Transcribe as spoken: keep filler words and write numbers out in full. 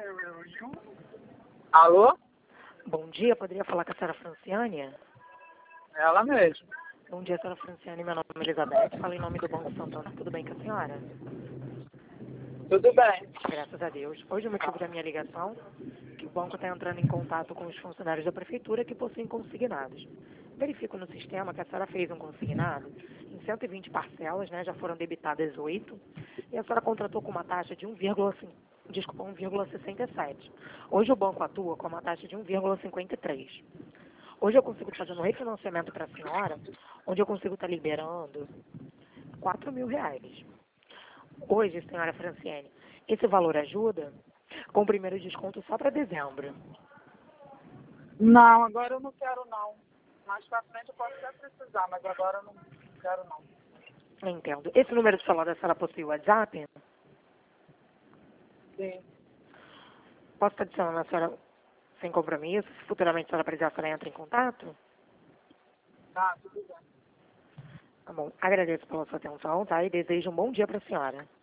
Alô? Bom dia, poderia falar com a senhora Franciane? Ela mesmo. Bom dia, senhora Franciane, meu nome é Elizabeth, falo em nome do Banco Santander, tudo bem com a senhora? Tudo bem. Graças a Deus. Hoje o motivo da minha ligação é que o banco está entrando em contato com os funcionários da prefeitura que possuem consignados. Verifico no sistema que a senhora fez um consignado em cento e vinte parcelas, né, já foram debitadas oito, e a senhora contratou com uma taxa de um vírgula cinco, desculpa, um vírgula sessenta e sete. Hoje o banco atua com uma taxa de um vírgula cinquenta e três. Hoje eu consigo fazer um refinanciamento para a senhora, onde eu consigo estar liberando quatro mil reais. Hoje, senhora Franciane, esse valor ajuda com o primeiro desconto só para dezembro. Não, agora eu não quero não. Mais pra frente eu posso até precisar, mas agora eu não quero não. Entendo. Esse número de celular da senhora possui WhatsApp? Sim. Posso estar adicionando a senhora sem compromisso? Se futuramente a senhora precisar, a senhora entra em contato? Tá, tudo bem. Tá bom. Agradeço pela sua atenção, tá? E desejo um bom dia para a senhora.